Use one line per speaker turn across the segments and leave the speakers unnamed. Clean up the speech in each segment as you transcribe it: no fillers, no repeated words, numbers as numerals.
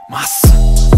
Massa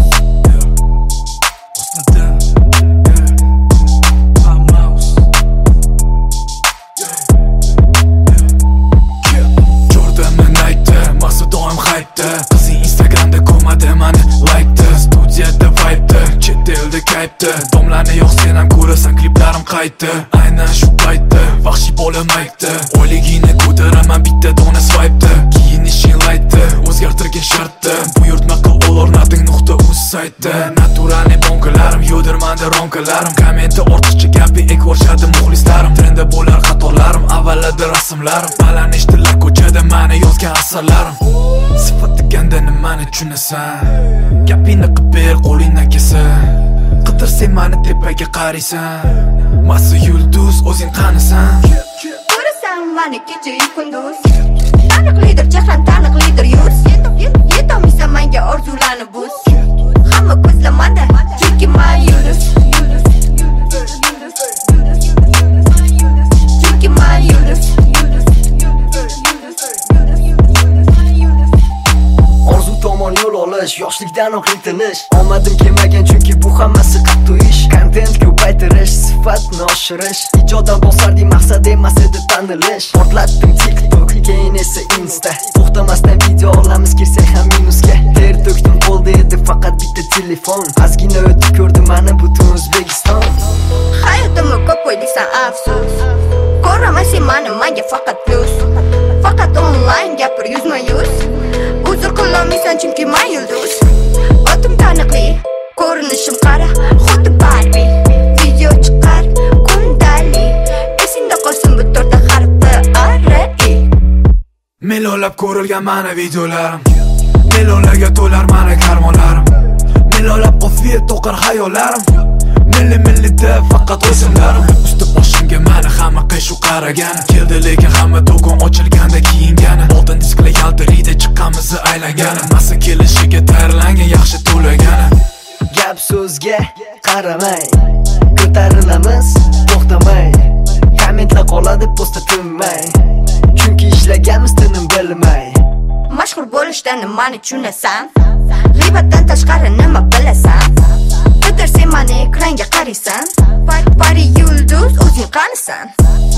Jordan aytdi, Massa doim hype'da. Qizi Instagramda ko'rmadi mani like'da. Studiyada vibe'da, chet elda kayfda. Domlarni yo'q sen ham ko'rasan, kliplarim qaytdi. Aynan shu paytda vahshiy bo'lamaydi. Oyligini ko'taraman bitta dona swipe'da. Kiyinishing lightda, o'zgartirgin shartda. Buyurtma qil ol.uz saytda. Naturalni bonkalarim, yo'dirmanda ronkalarim. Kommenti ortiqcha gapi ekvorishadi muxlislarim. Trendda bo'lar xatolarim, avvalida rasmlarim. Baland eshitilar ko'chada mani yozgan asarlarim. Sifat deganda nimani tushunasan? Gapingni qilib ber, qo'lingdan kelsa. Qidirsang mani tepaga qaraysan. Massa yulduz, o'zing qanisan?
Ko'rasan mani kecha-yu kunduz. Taniqlidir chehran, taniqlidir yuz. Yetolmaysan menga orzularni buz. Hamma ko'zlamada, chunki men yulduz. Chunki men yulduz.
Orzu tomon yo'l olish, yoshlikdanoq intilish. Omadim kelmagan chunki bu hammasi qattiq ish. Content ko'paytirish, sifatni oshirish. Ijoddan bosarding maqsad emas edi tanilish. Portlatdim TikTok, keyin esa Insta. To'xtamasdan video olamiz kelsak ham minusga. Ter to'kdim qoldi edi faqat bitta telefon. Ozgina o'tib ko'rdim mana butun O'zbekiston.
Hayotimni ko'p qo'ydingsan afsus. Ko'raman sen menga faqat plus. Faqat online gapir yuzma-yuz. Uzr qilolmaysan chunki men yulduz. Otim taniqli, ko'rinishim qara, xuddi Barbie. Video chiqar, kundali. Esingda qolsin bu to'rtta harfni R.I.
Millionlab ko'rilgan mani videolarim. Millionlarga to'lar mani karmonlarim. Millionlab qofiya to'qar hayollarim. Millida faqat o'zimlarim. Usti boshimga mani hamma qiyshu qaragani. Keldi lekin hamma do'kon ochilganda kiyingani. Oldin display yaltirida chiqqanmiz aylangani. Massa kelishiga tayyorlangan yaxshi to'lagani.
Gap so'zga qaramay, ko'tarilamiz to'xtamay. Kommentlar qoladi postda tinmay. Chunki ishlaganmiz tinim bilmay.
Mashhur bo'lishdan nimani tushunasan? G'iybatdan tashqari nima bilasan? Qidirsang meni ekranga qaraysan. Pari yulduz, o'zing qanisan?